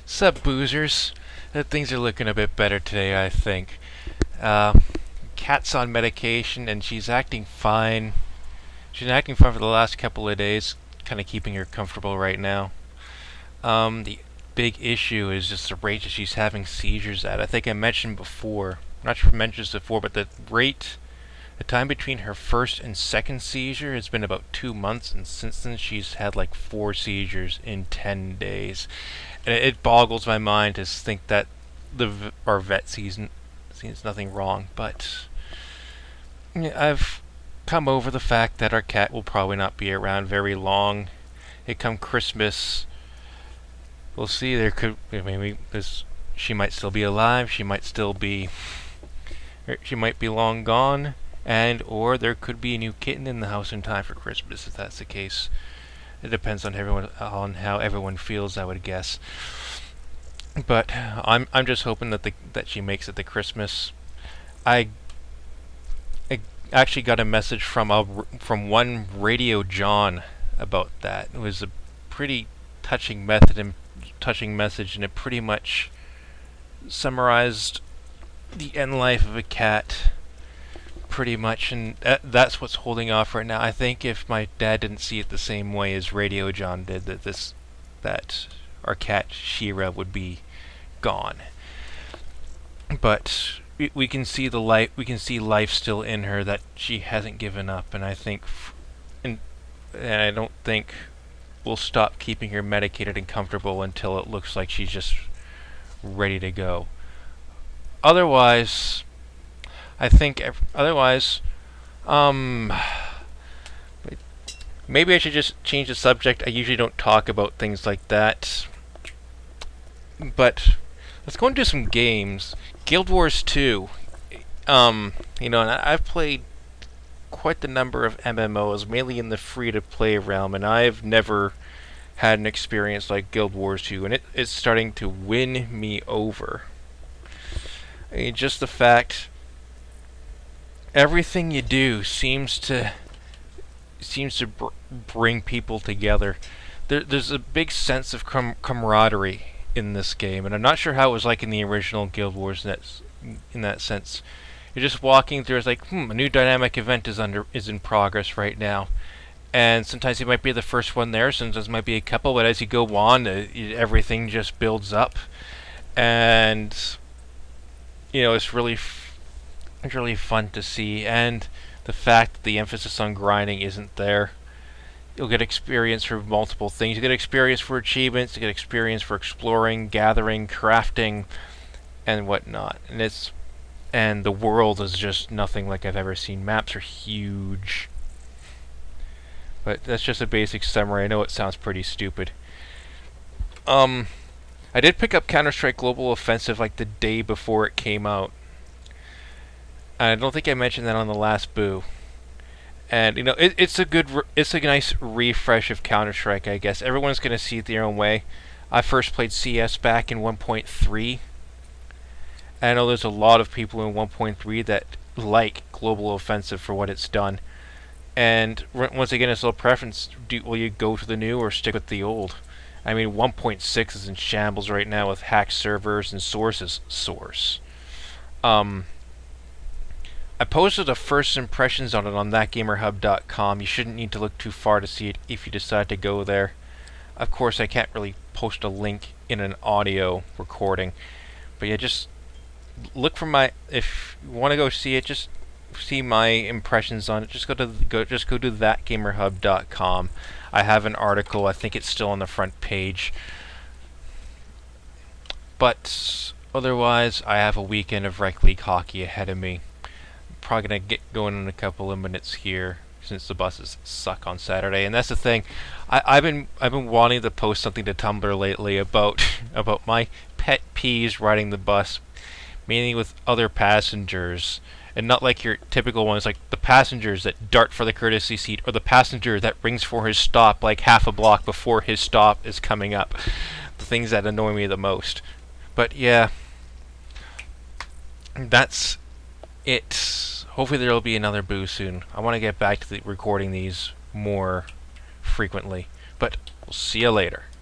Sup, boozers? Things are looking a bit better today, I think. Cat's on medication and she's acting fine. She's been acting fine for the last couple of days, kind of keeping her comfortable right now. The big issue is just the rate that she's having seizures at. I think I mentioned before, I'm not sure if I mentioned this before, but the time between her first and second seizure has been about 2 months, and since then she's had like 4 seizures in 10 days. And it boggles my mind to think that our vet sees nothing wrong, but I've come over the fact that our cat will probably not be around very long. It come Christmas, we'll see. She might still be alive. She might be long gone, or there could be a new kitten in the house in time for Christmas. If that's the case, it depends on how everyone feels, I would guess. But I'm just hoping that she makes it to Christmas. I actually got a message from one Radio John about that. It was a pretty touching message, and it pretty much summarized the end life of a cat pretty much, and that's what's holding off right now. I think if my dad didn't see it the same way as Radio John did, that our cat Shira would be gone. But we can see the light. We can see life still in her, that she hasn't given up, and I think, and I don't think we'll stop keeping her medicated and comfortable until it looks like she's just ready to go. Otherwise, maybe I should just change the subject. I usually don't talk about things like that, but let's go and do some games. Guild Wars 2. And I've played quite the number of MMOs, mainly in the free-to-play realm, and I've never had an experience like Guild Wars 2, and it's starting to win me over. I mean, just the fact everything you do seems to bring people together. There's a big sense of camaraderie in this game, and I'm not sure how it was like in the original Guild Wars in that sense. You're just walking through, it's like, a new dynamic event is in progress right now. And sometimes you might be the first one there, sometimes it might be a couple, but as you go on, everything just builds up. And it's really fun to see, and the fact that the emphasis on grinding isn't there. You'll get experience for multiple things. You get experience for achievements, you get experience for exploring, gathering, crafting, and whatnot. And the world is just nothing like I've ever seen. Maps are huge. But that's just a basic summary. I know it sounds pretty stupid. I did pick up Counter-Strike Global Offensive like the day before it came out. And I don't think I mentioned that on the last Boo. And it's a nice refresh of Counter-Strike, I guess. Everyone's gonna see it their own way. I first played CS back in 1.3. And I know there's a lot of people in 1.3 that like Global Offensive for what it's done. And once again, it's a little preference. Will you go to the new or stick with the old? I mean, 1.6 is in shambles right now with hacked servers and sources. I posted a first impressions on it on thatgamerhub.com. You shouldn't need to look too far to see it if you decide to go there. Of course, I can't really post a link in an audio recording, but yeah, just look for if you want to go see it, just see my impressions on it. Just go to thatgamerhub.com. I have an article. I think it's still on the front page. But otherwise, I have a weekend of Rec League hockey ahead of me. Probably gonna get going in a couple of minutes here, since the buses suck on Saturday. And that's the thing, I've been wanting to post something to Tumblr lately about my pet peeves riding the bus, mainly with other passengers, and not like your typical ones, like the passengers that dart for the courtesy seat, or the passenger that rings for his stop like half a block before his stop is coming up. The things that annoy me the most. But yeah, that's it. Hopefully there will be another Boo soon. I want to get back to recording these more frequently. But we'll see you later.